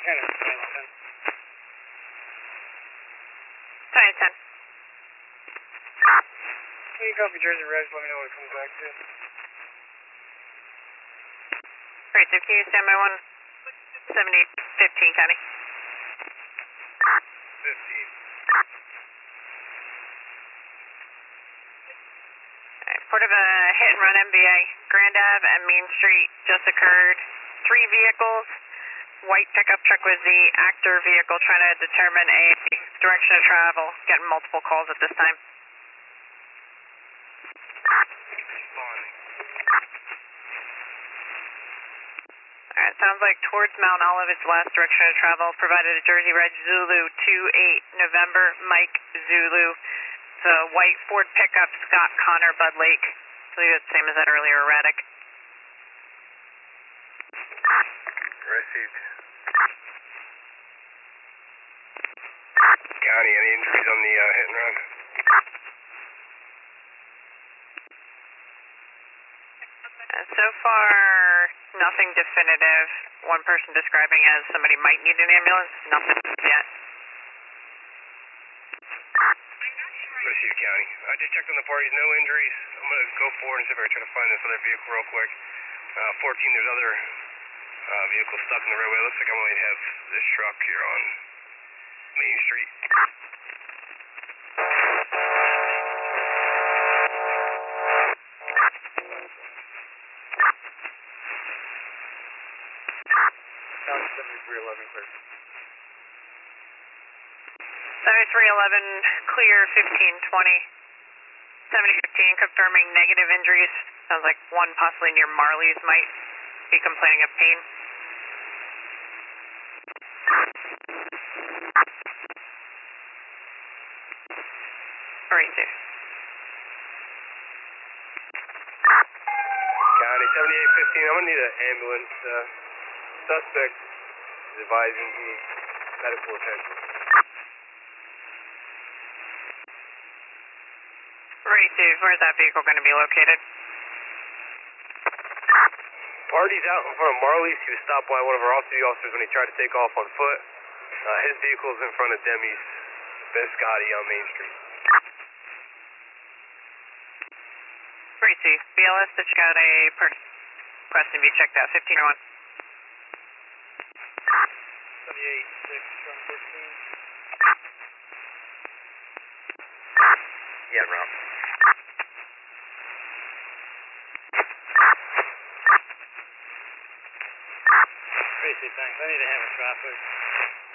10. Can you copy Jersey Reg? Let me know what it comes back to. Great, so can you stand by 170-15, County? 15. Report of a hit and run MVA. Grand Ave and Main Street just occurred. 3 vehicles. White pickup truck was the actor vehicle trying to determine a direction of travel. Getting multiple calls at this time. Alright, sounds like towards Mount Olive is the last direction of travel. Provided a Jersey Reg Zulu 28 November Mike Zulu. The white Ford pickup Scott Connor Bud Lake. I believe it's the same as that earlier erratic. Received. County, any injuries on the hit and run? So far, nothing definitive. One person describing as somebody might need an ambulance. Nothing yet. Received, County. I just checked on the parties, no injuries. I'm going to go forward and see if I can try to find this other vehicle real quick. 14, there's other vehicles stuck in the roadway. Looks like I might have this truck here on Main Street. County 7311 clear. 7311 clear 1520. 7015 confirming negative injuries. Sounds like one possibly near Marley's might be complaining of pain. Very safe. County 7815, I'm going to need an ambulance. Suspect is advising he needs medical attention. Very safe. Where's that vehicle going to be located? Party's out in front of Marley's. He was stopped by one of our off-duty officers when he tried to take off on foot. His vehicle's in front of Demi's Biscotti on Main Street. Very safe. BLS to check out a request to be checked out. 1501. 78-6 from 15. Yeah, route. Tracy, thanks. I need to handle traffic.